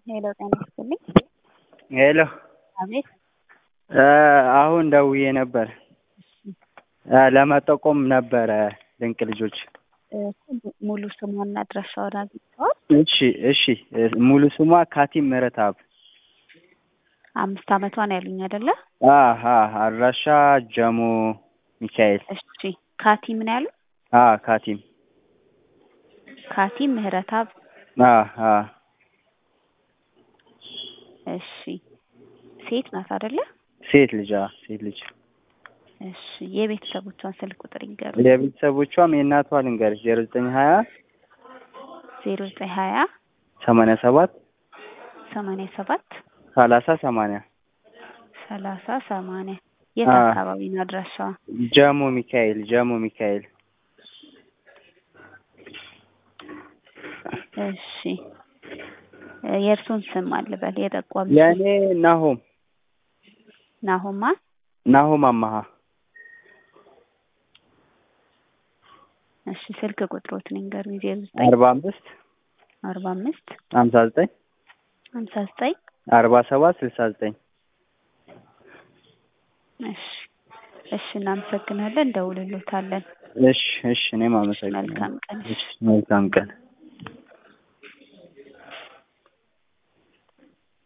ሄሎ ጤና ይስጥልኝ። ሄሎ አቤት። አሁን ደውዬ ነበር ለመጠቆም ነበረ ድንቅ ልጆች። ሙሉ ስሟና አድራሻውን አግኝተዋል? እሺ ሙሉ ስሟ ካቲም ምህረተአብ። 5 ዓመቷን ያሉኝ አይደለ? አድራሻ ጀሞ ሚካኤል። እሺ ካቲ ምን ያሉ? ካቲም ምህረተአብ። እሺ ሴት ናት አይደለ? ሴት ልጅ። እሺ የቤተሰቦቿን ስልክ ቁጥር ይንገሩ። የቤተሰቦቿም የእናቷ ልንገርሽ 0920 87 30 80 የት አካባቢ ነው አድራሻዋ? ጀሞ ሚካኤል። እሺ የእርሱን ስም አልበል የጠቋሚ። የኔ ናሆም አማሃ። እሺ ስልክ ቁጥሮትን ንገሩኝ። 45 59 47 69። እሺ እናመሰግናለን። እንደውልሎታለን። እሺ እኔም አመሰግናለሁ። መልካም ቀን። መልካም ቀን።